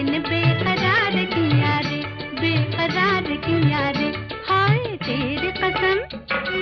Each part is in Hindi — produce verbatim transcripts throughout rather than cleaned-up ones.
ने बेकरार किया रे, बेकरार किया रे, हाय तेरी कसम।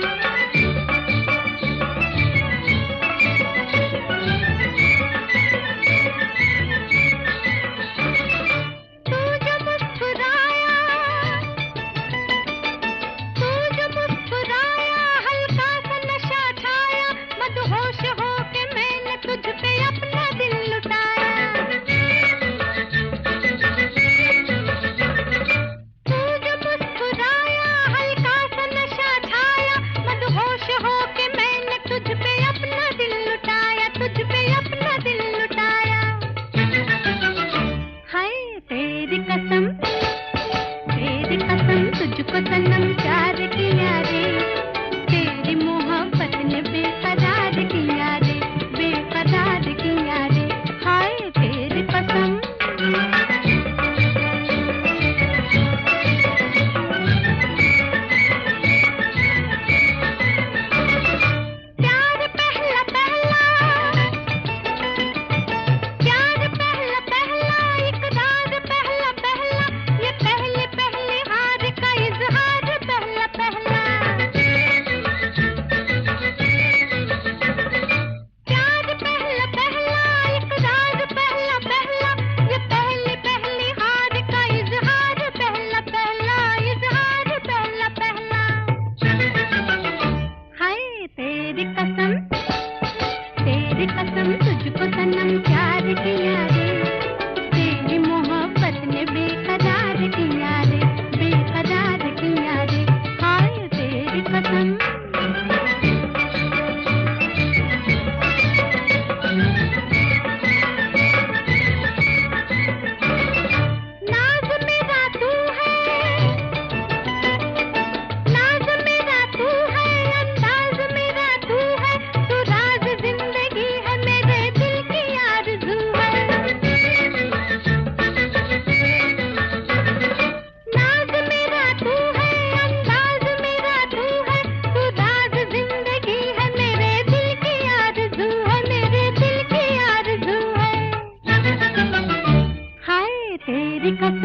तेरी कसम, तेरी कसम तुझको सनम प्यार किया रे, तेरी मोहब्बत ने बेकरार किया रे, बेकरार किया रे, हाय तेरी कसम। तेरी कसम, तेरी कसम तुझको सनम प्यार किया रे, तेरी मोहब्बत ने बेकरार किया रे, बेकरार किया रे, हाय तेरी कसम। तेरी कसम।